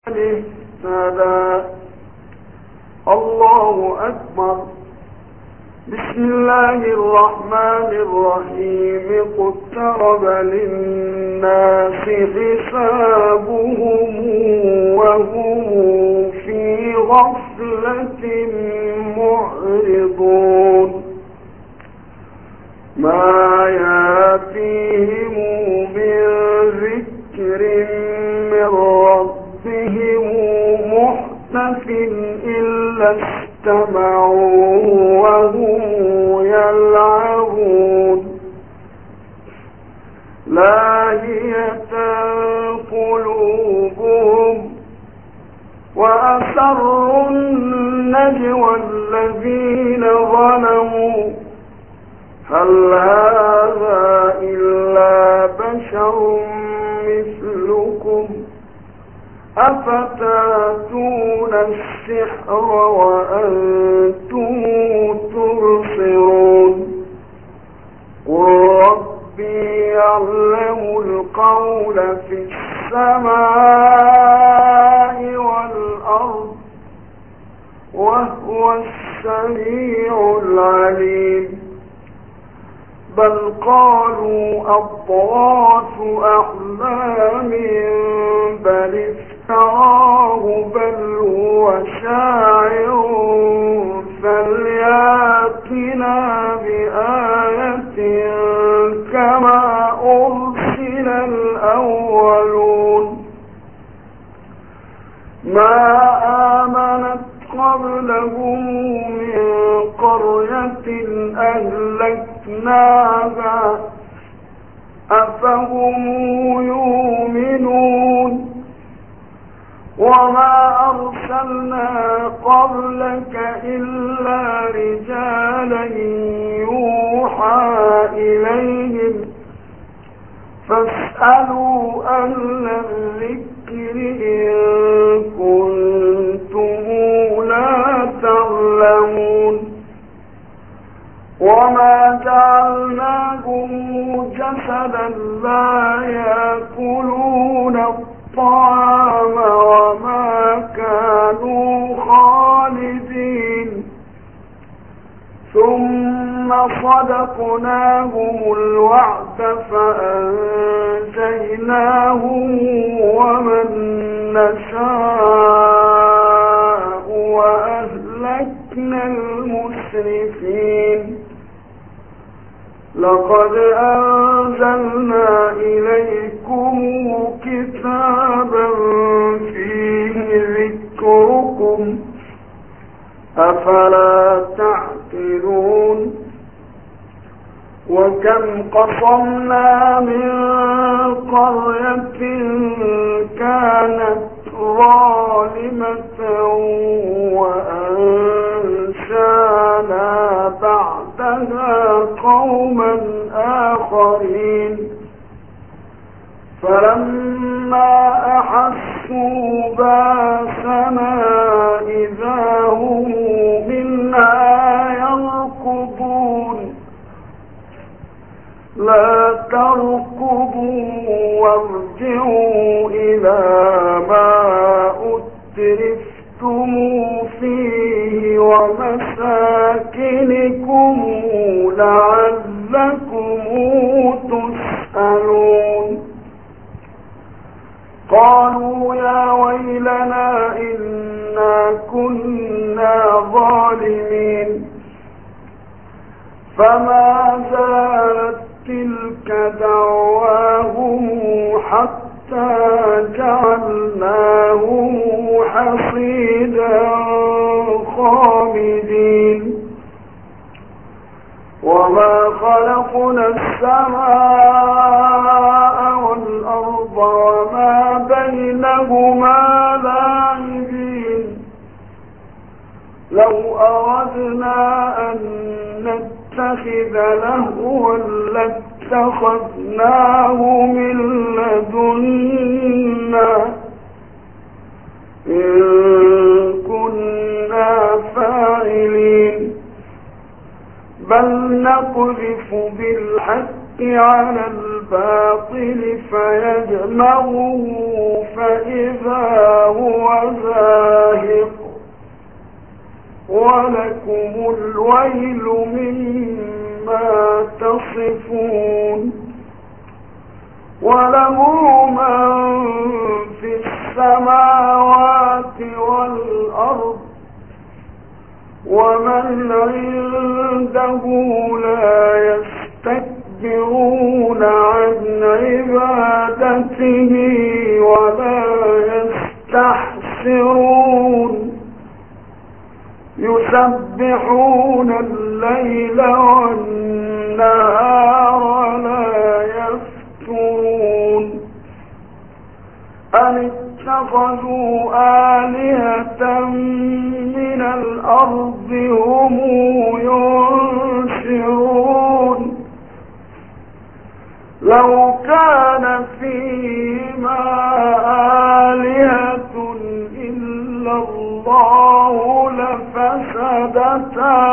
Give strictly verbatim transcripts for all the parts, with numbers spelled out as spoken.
اهتدى. الله أكبر. بسم الله الرحمن الرحيم. اقترب للناس حسابهم وهم في غفلة معرضون. ما يأتيهم من ذكر من ربهم محدث إلا استمعوا وهم يلعبون. لاهية قلوبهم وأسروا النجوى الذين ظلموا هل هذا إلا بشر مثلكم أفتاتون السحر وأنتم تبصرون. قل ربي يعلم القول في السماء والأرض وهو السميع العليم. بل قالوا أضغاث أحلام بل افتراه بل هو شاعر فليأتنا بآية كما أرسل الأولون. ما آمنت قبلهم من قرية أهلكناها أفهم يؤمنون. وما أرسلنا قبلك إلا رجالا يوحى إليهم فاسألوا أهل الذكر إن كنتم لا تعلمون. وما جعلناهم جسدا لا يأكلون الطعام وما كانوا خالدين ثم صدقناهم الوعد فأنجيناهم ومن نشاء وأهلكنا المسرفين. لقد أنزلنا إليكم كتابا فيه ذكركم أفلا تعقلون. وكم قصمنا من قرية كانت ظالمة وأنشأنا بعدها قوما آخرين فلما أحسوا باسنا إذا هم منها يركضون. لا تركضوا وارجعوا إلى ما أترفتم فيه ومساكنكم لعلكم تسألون. قالوا يا ويلنا إنا كنا ظالمين. فما زالت تلك دعواهم حتى جعلناهم حصيدا خامدين. وما خلقنا السماء والأرض وما بينهما لاعبين. لو أردنا أن نتخذ لهوا لاتخذناه من لدنا إن كنا فاعلين. بل نقذف بالحق على الباطل فيدمغه فإذا هو زاهق ولكم الويل مما تصفون وله من في السماوات والأرض ومن عنده لا يستكبرون عن عبادته ولا يستحسرون يسبحون الليل والنهار لا يفترون أم اتخذوا آلهة من الأرض هم ينشرون لو كان فيهما آلهة إلا الله لفسدتا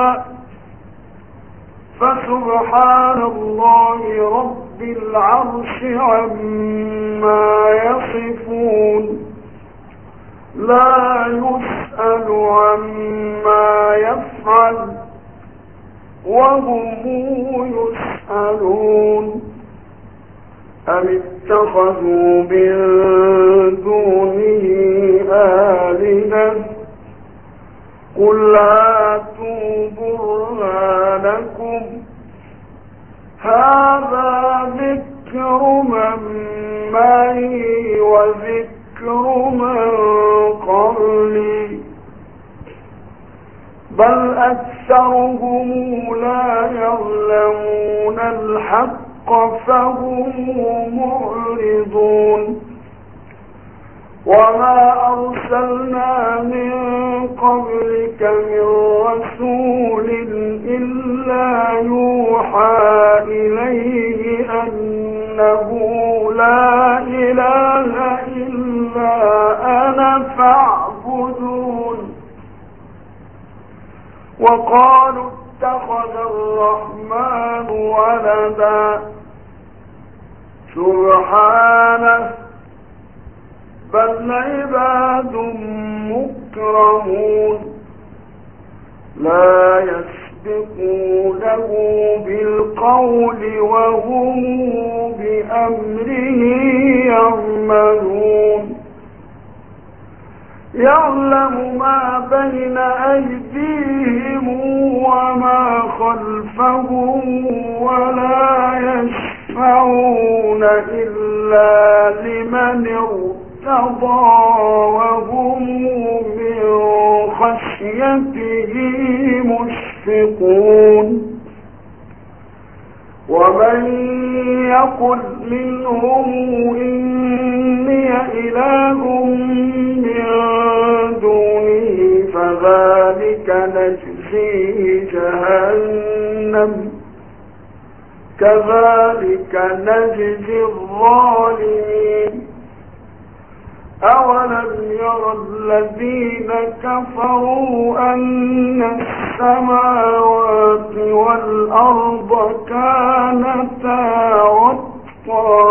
فسبحان الله رب العرش عما يصفون لا يسأل عما يفعل وهم يسألون أم اتخذوا من دونه آلهة قل هاتوا برهانكم هذا ذكر من معي وذكر من قبلي بل أكثرهم لا يعلمون الحق فهم معرضون وما أرسلنا من قبلك من رسول إلا يوحى إليه أنه لا إله إلا أنا فاعبدون وقالوا اتخذ الرحمن ولدا سبحانه بل عباد مكرمون لا يسبقونه بالقول وهم بأمره يعملون يعلم ما بين أيديهم وما خلفهم ولا يشفعون إلا لمن ارتضى وهم من خشيته مشفقون ومن يقل منهم إني إله من دونه فذلك نجزيه جهنم كذلك نجزي الظالمين أولم يرى الذين كفروا أن السماوات والأرض كانتا رتقا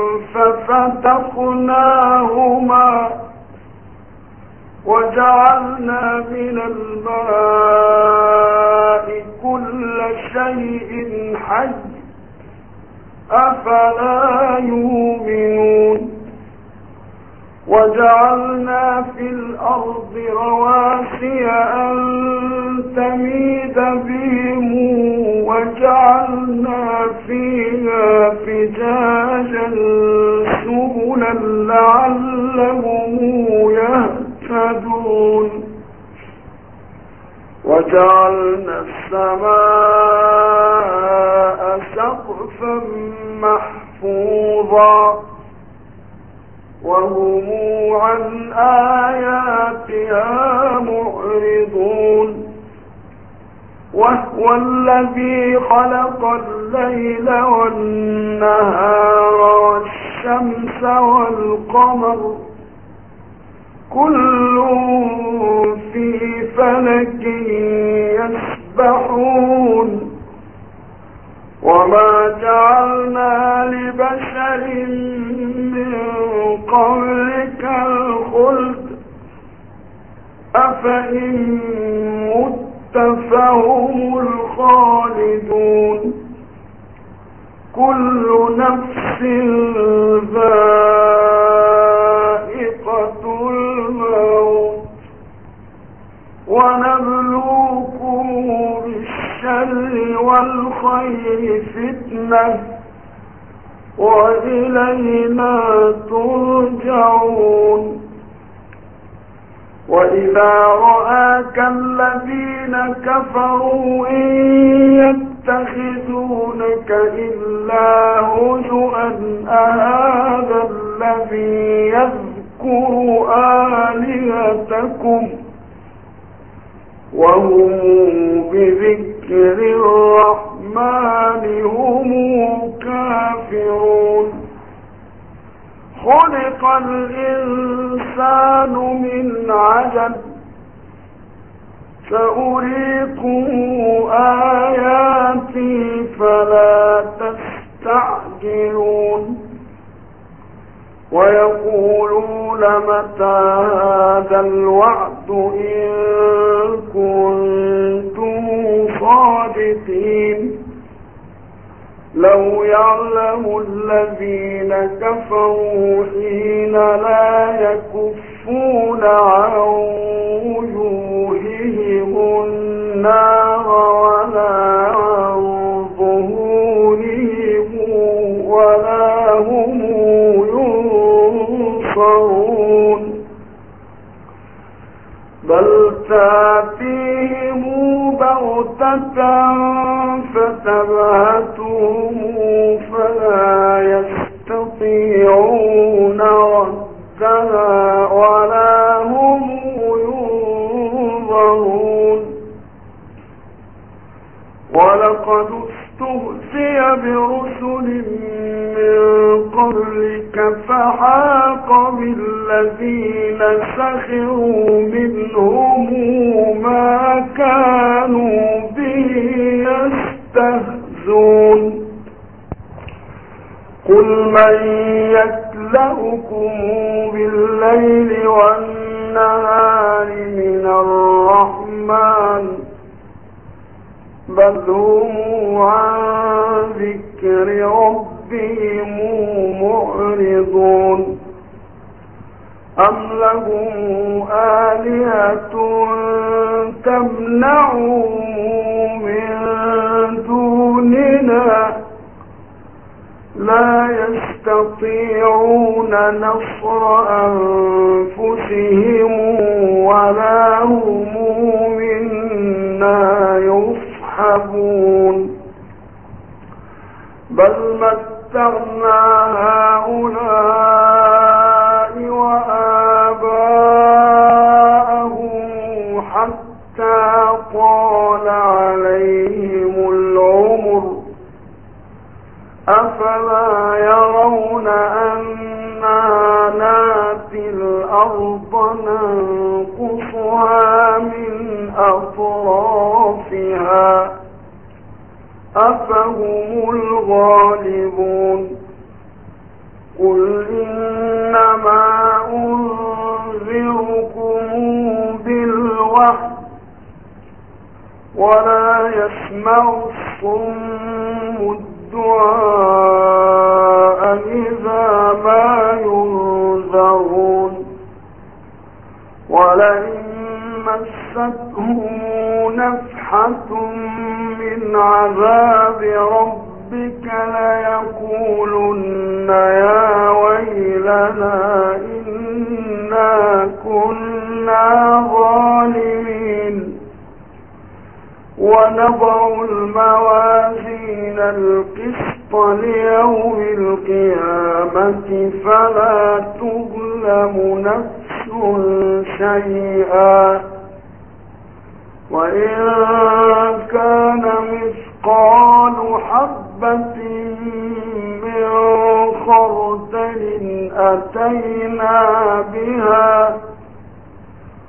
ففتقناهما وجعلنا من الماء كل شيء حي أفلا يؤمنون وجعلنا في الأرض رواسي أن تميد بهم وجعلنا فيها فجاجا سبلا لعلهم يهتدون وجعلنا السماء سقفا محفوظا وهم عن آياتها معرضون وهو الذي خلق الليل والنهار والشمس والقمر كل في فلك يسبحون وما جعلنا لبشر من قبلك الخلد أفإن مت فهم الخالدون كل نفس ذائقة الموت ونبلوكم بالشر والخير فتنة وإلينا ترجعون وإذا رآك الذين كفروا إن يتخذونك إلا هزؤا أهذا الذي يذكر آلهتكم وهم بذكر الرحمن هم كافرون خلق الإنسان من عجل سأريكم آياتي فلا تستعجلون ويقولون متى هذا الوعد إن كنتم صادقين لو يعلم الذين كفروا حين لا يكفون عن وجوههم النار ولا عن ظهورهم ولا هم ينصرون بل تأتيهم بغتة فتبهتهم فلا يستطيعون ردها ولا هم ينظرون ولقد استهزئ برسل من قبلك فحاق بالذين سخروا منهم ما كانوا به يستهزئون قل من يكلؤكم بالليل والنهار من الرحمن بل هم عن ذكر ربهم معرضون أم لهم آلهة تمنعهم من دوننا لا يستطيعون نصر أنفسهم ولا هم منا يصحبون بل متعنا هؤلاء وآباءهم حتى طال عليهم العمر أفلا يرون أنا ناتي الأرض ننقصها من أطرافها أفهم الغالبون قل إنما أنذركم بالوحي ولا يسمع الصم الدعاء إذا ما ينذرون ولئن مستهم نفحة من عذاب ربك ليقولن يا ويلنا إنا كنا ظالمين ونضع الموازين القسط ليوم القيامة فلا تظلم نفس شيئا وإن كان مثقال حبة من خردل أتينا بها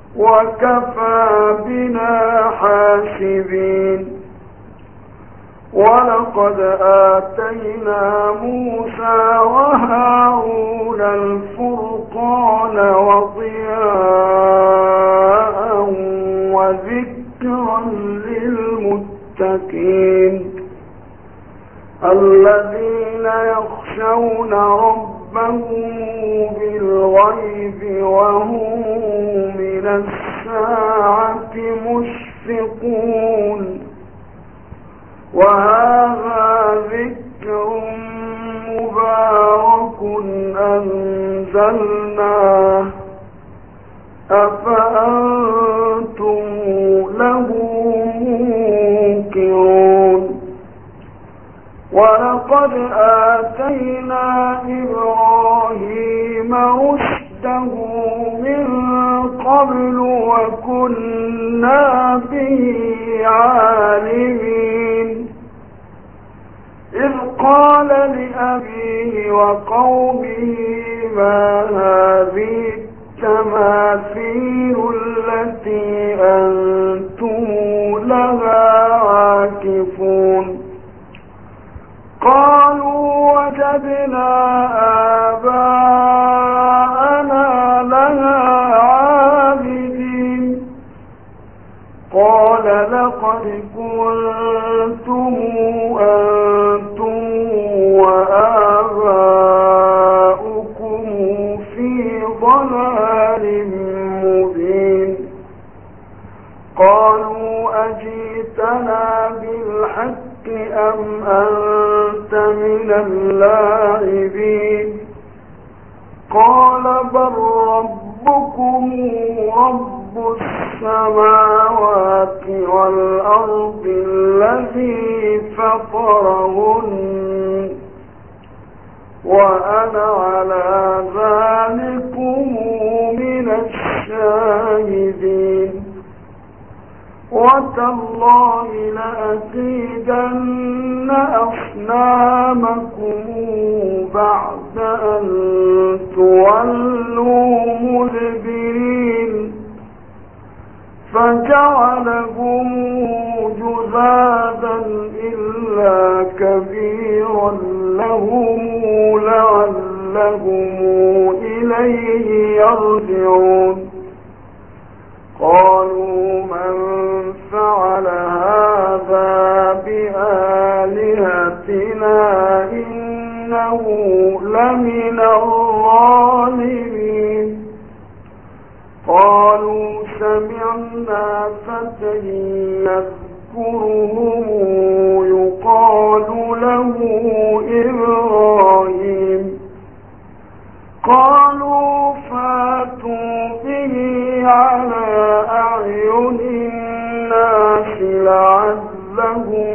وكفى بنا حاسبين ولقد آتينا موسى وهارون الفرقان وضياء وذكرا للمتقين الذين يخشون ربهم بالغيب وهم من الساعة مشفقون وهذا ذكر مبارك أنزلناه أفأنتم له منكرون ولقد آتينا إبراهيم رشده من قبل وكنا به عالمين إذ قال لأبيه وقومه ما هذه التماثيل التي أنتم لها عاكفون قالوا وجدنا آباءنا لها عابدين قال لقد كنتم أنتم وآباؤكم في ضلال مبين قالوا أجئتنا بالحق أم أنت من اللاعبين قال بل ربكم رب السماوات والأرض الذي فطرهن وأنا على ذلكم من الشاهدين وتالله لأكيدن أصنامكم بعد أن تولوا مدبرين فجعلهم جذاذا إلا كبيرا لهم لعلهم إليه يرجعون قالوا من فعل هذا بآلهتنا إنه لمن الظالمين قالوا سمعنا فتى يذكرهم يقال له إبراهيم قالوا فاتوا به على أعين الناس لعلهم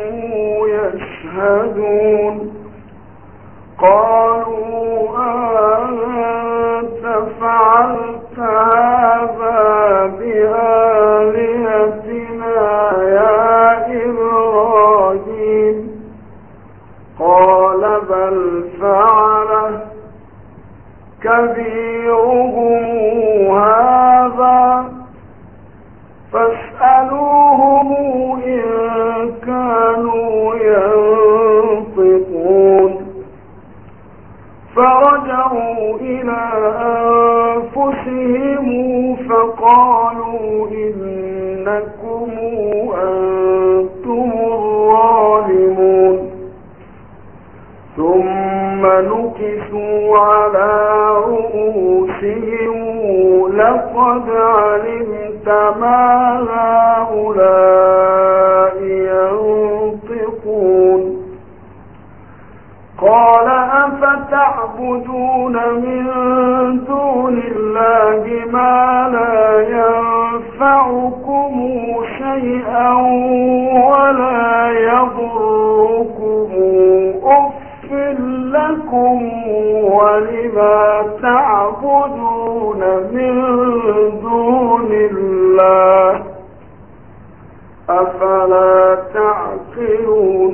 يشهدون قالوا أنت فعلت هذا بآلهتنا يا إبراهيم قال بل فعله كبيرهم هذا فاسألوهم إن كانوا ينطقون فرجعوا إلى أنفسهم فقالوا إنكم أنتم الظالمون ثم نكسوا على رؤوسهم لقد علمت ما هؤلاء ينطقون قال أفتعبدون من دون الله ما لا ينفعكم شيئا ولا يضركم أف لكم ولما تعبدون من دون الله أفلا تعقلون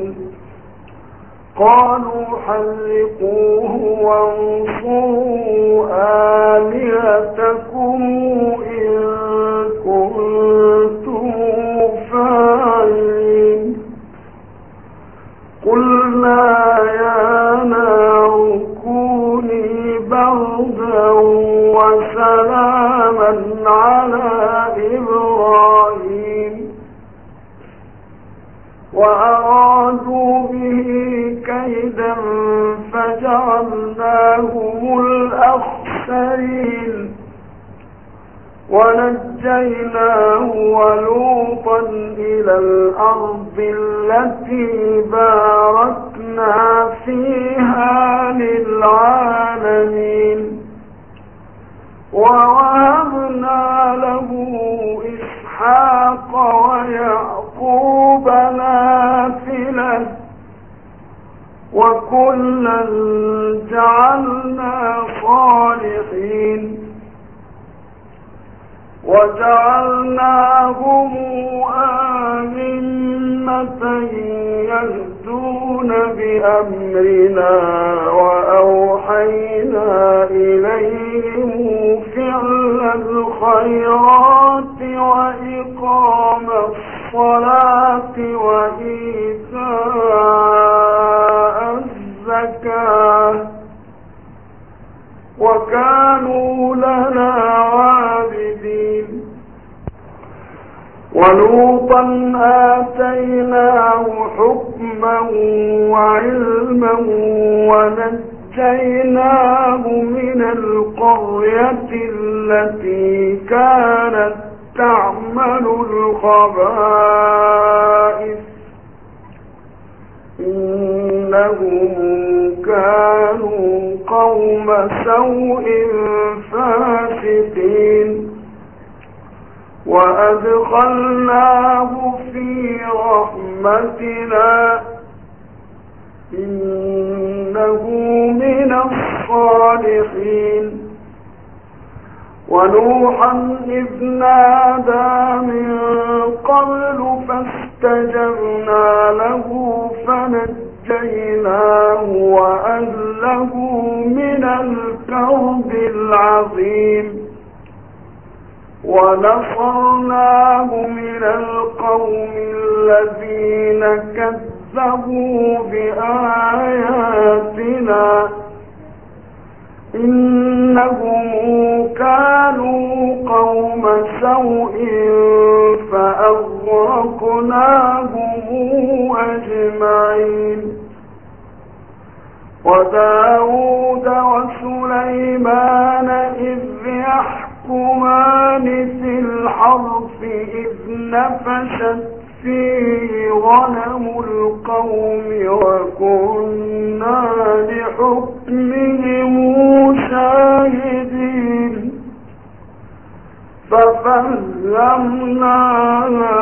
قالوا حرقوه وانصروا آلهتكم إن كنتم فاعلين إبراهيم وأرادوا به كيدا فجعلناهم الأخسرين ونجيناه ولوطا إلى الأرض التي باركنا فيها للعالمين ووهبنا له إسحاق ويعقوب نافلة وكلا جعلنا صالحين وجعلناهم أئمة يهدون بأمرنا وأوحينا إليهم فعل الخيرات وإقام الصلاة وإيتاء الزكاة وكانوا لنا عابدين ولوطا آتيناه حكما وعلما ونجيناه من القرية التي كانت تعمل الخبائث إنهم كانوا قوم سوء فاسقين وأدخلناه في رحمتنا إنه من الصالحين ونوحا إذ نادى من قبل فاستجبنا له فنجيناه وأهله من الكرب العظيم ونصرناه من القوم الذين كذبوا بآياتنا إنهم كانوا قوم سوء فأغرقناهم أجمعين وداود وسليمان إذ يحكمان في الحرث إذ نفشت فيه غنم القوم وكنا لحكمهم شاهدين ففهمناها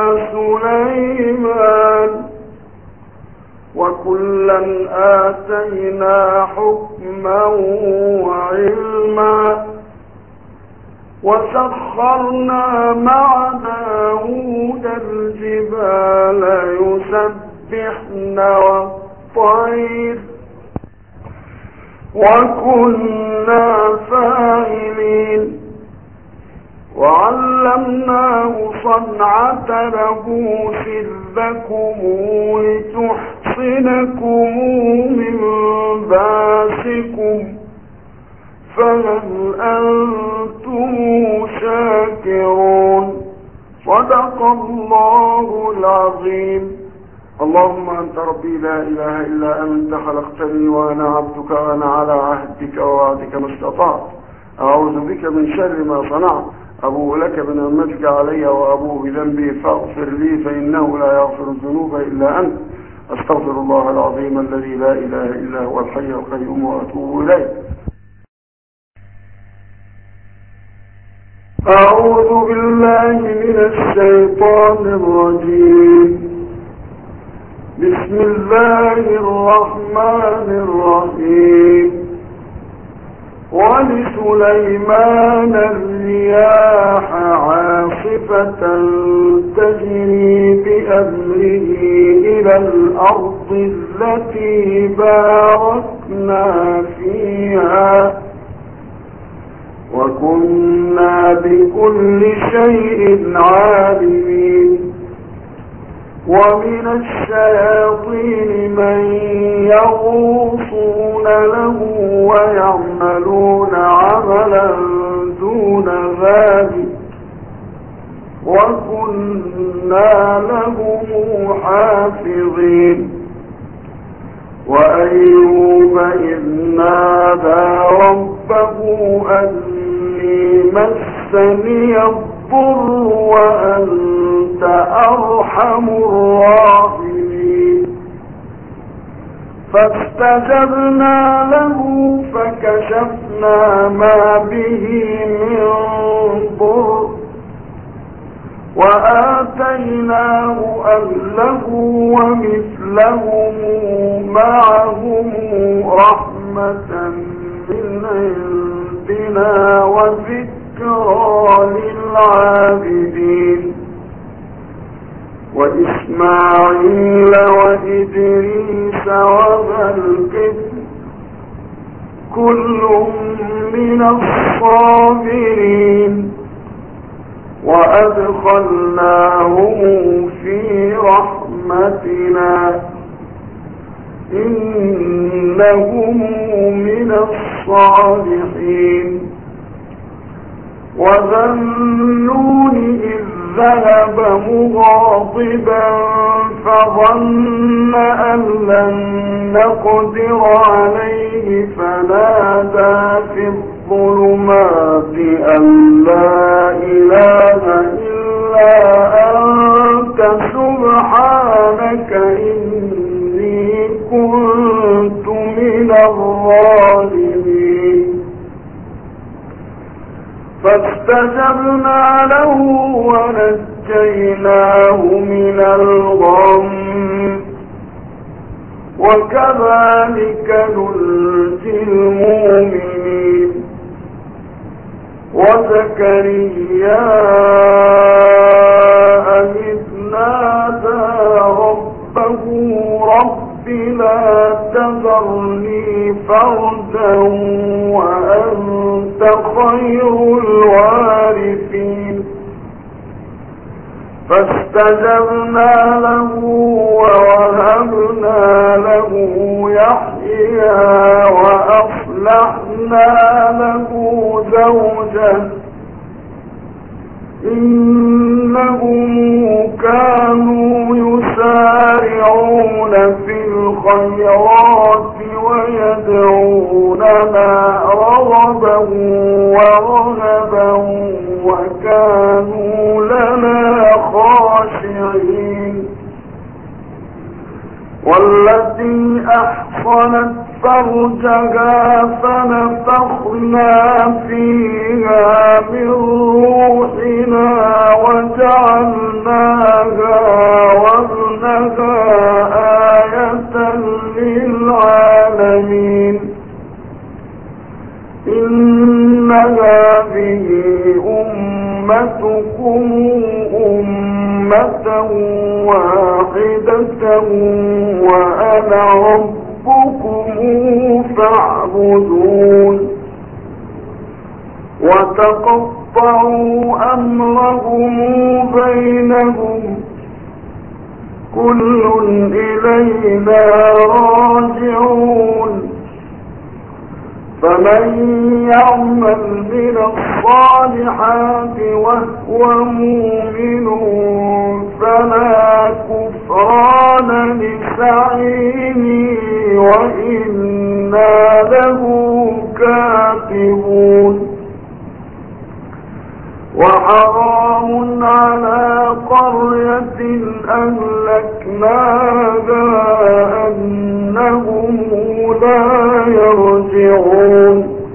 سليمان وكلا آتينا حكما وعلما وسخرنا مع داود الجبال يسبحن والطير وكنا فاعلين وعلمناه صنعة لبوس لكم لتحصنكم من باسكم فهل أنتم شاكرون صدق الله العظيم. اللهم أنت ربي لا إله إلا أنت خلقتني وأنا عبدك وأنا على عهدك ووعدك ما استطعت أعوذ بك من شر ما صنعت أبوء لك بنعمتك علي وأبوء بذنبي فاغفر لي فإنه لا يغفر الذنوب إلا أنت أستغفر الله العظيم الذي لا إله إلا هو الحي القيوم وأتوب إليه. أعوذ بالله من الشيطان الرجيم. بسم الله الرحمن الرحيم. ولسليمان الرياح عاصفة تجري بأمره إلى الأرض التي باركنا فيها وكنا بكل شيء عالمين. ومن الشياطين من يغوصون له ويعملون عملا دون ذلك وكنا لهم حافظين وأيوب إذ نادى ربه أني مسني الضر وأنت أرحم الراحمين فاستجبنا له فكشفنا ما به من ضر وآتيناه أهله ومثلهم معهم رحمة من عندنا وذكرى للعابدين وإسماعيل وإدريس وذا الكفل كل من الصابرين وأدخلناهم في رحمتنا إنهم من الصالحين وذا النون إذ ذهب مغاضبا فظن أن لن نقدر عليه فنادى في الظلمات أن لا إله إلا أنت سبحانك إني كنت من الظالمين فاستجبنا له ونجيناه من الغم وكذلك ننجي المؤمنين وزكريا إذ نادى ربه رب لا تذرني فردا وأنت خير الوارثين فاستجبنا له ووهبنا له يحيى وأصلحنا له زوجه إنهم كانوا يسارعون في الخيرات ويدعوننا رغبا ورهبا وكانوا لنا خاشعين والتي أحصنت فرجها فنفخنا فيها من روحنا وجعلناها وابنها آية للعالمين إن هذه أمتكم أمة واحدة وأنا ربكم فاعبدون وتقطعوا أمرهم بينهم كل إلينا راجعون فمن يعمل من الصالحات وهو مؤمن فلا كفران لسعيه وإنا له كاتبون وحرام على قرية أهلكناها أنهم لا يرجعون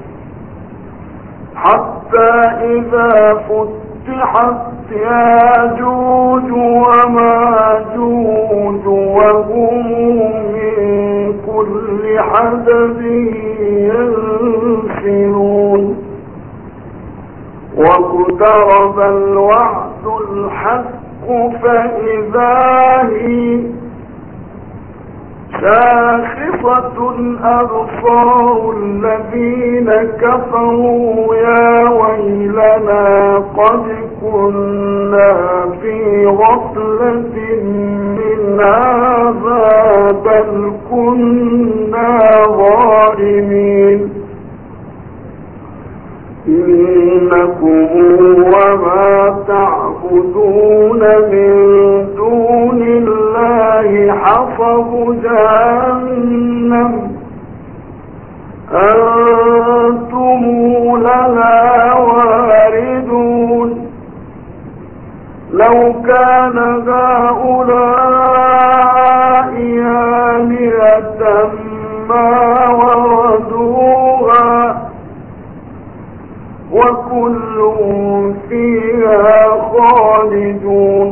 حتى إذا فتحت ياجوج وماجوج وهم من كل حدب ينسلون واقترب الوعد الحق فإذا هي شاخصة أبصار الذين كفروا يا ويلنا قد كنا في غفلة من هذا بل كنا ظالمين إنكم وما تعملون تعبدون من دون الله حصب جهنم أنتم لها واردون لو كان هؤلاء آلهة ما وردوها وكل فيها خالدون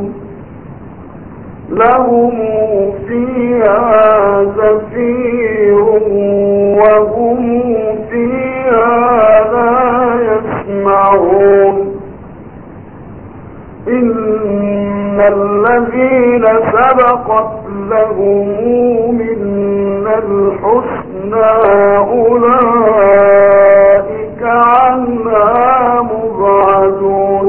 لهم فيها زفير وهم فيها لا يسمعون إن الذين سبقت لهم منا الحسنى أولئك عنها مبعدون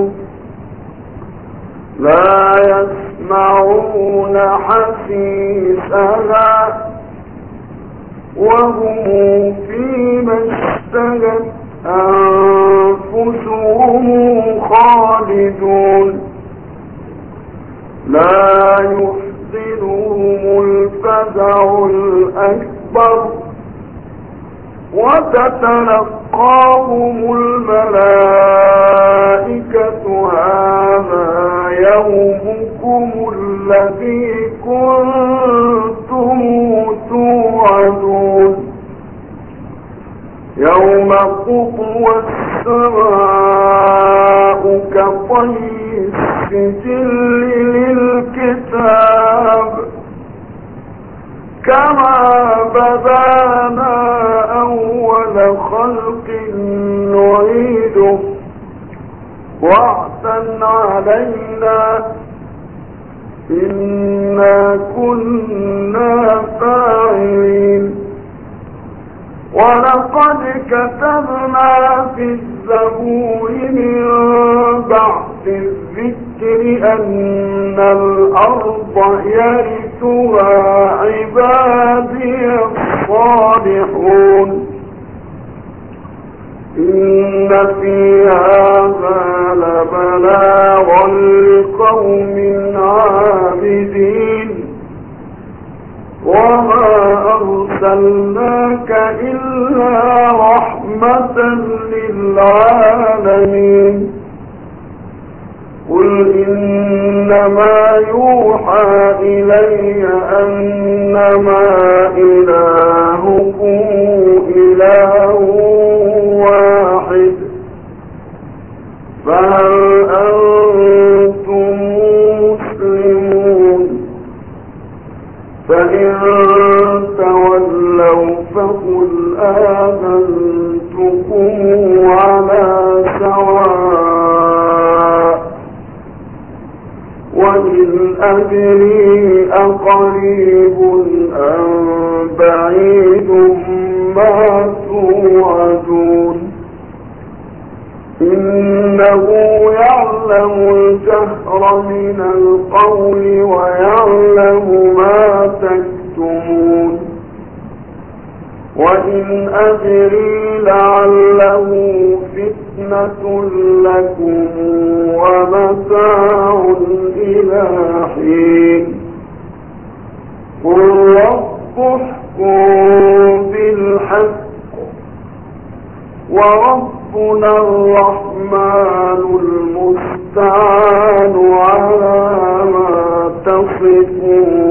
لا يسمعون حسيسها وهم فيما اشتهت أنفسهم خالدون لا يحزنهم الفزع الأكبر وتتلقاهم الملائكة هذا يومكم الذي كنتم توعدون يوم تطوى السماء كطي السجل للكتاب كما بدانا أول خلق نعيده وعدا علينا إنا كنا فاعلين ولقد كتبنا في الزبور من بعد الذكر أن الأرض يرثها عبادي الصالحون إن في هذا لبلاغا لقوم عابدين وما أرسلناك إلا رحمة للعالمين قل إنما يوحى إلي أنما إلهكم إله واحد فهل أنتم مسلمون فإن تولوا فقل آذنتكم على سواء وإن أدري أقريب أم بعيد ما توعدون إنه يعلم الجهر من القول ويعلم ما تكتمون وإن أدري لعله فتنة لكم ومتاع إلى حين قل ربكم بالحق وربنا الرحمن المستعان على ما تصفون